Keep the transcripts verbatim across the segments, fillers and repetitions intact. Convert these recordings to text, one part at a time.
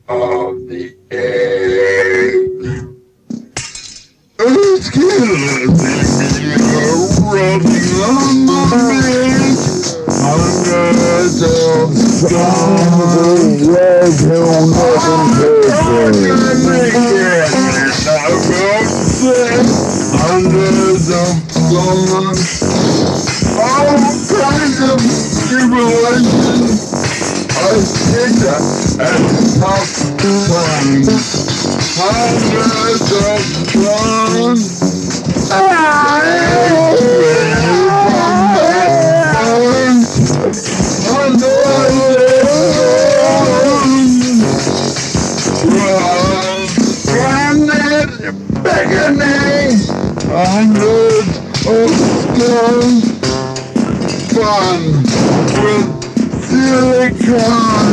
of the egg. It's killing me, running on my feet. Hundreds of stars, red hill, nothing paper. Hundreds of stars, all kinds of tribulations. I think that at tough times, hundreds of stars. Beckoning, hundreds of stars, fun with silicon,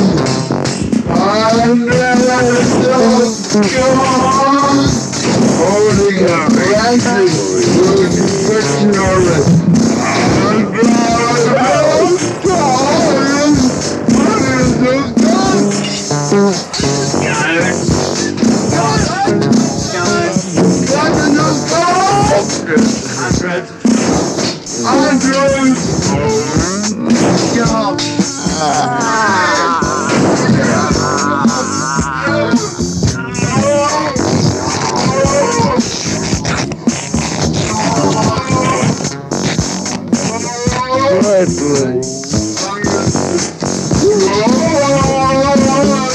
hundreds of stars, holding a plastic with picture, hundreds of stars, hundreds of stars.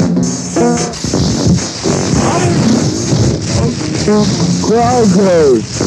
Crowd goes.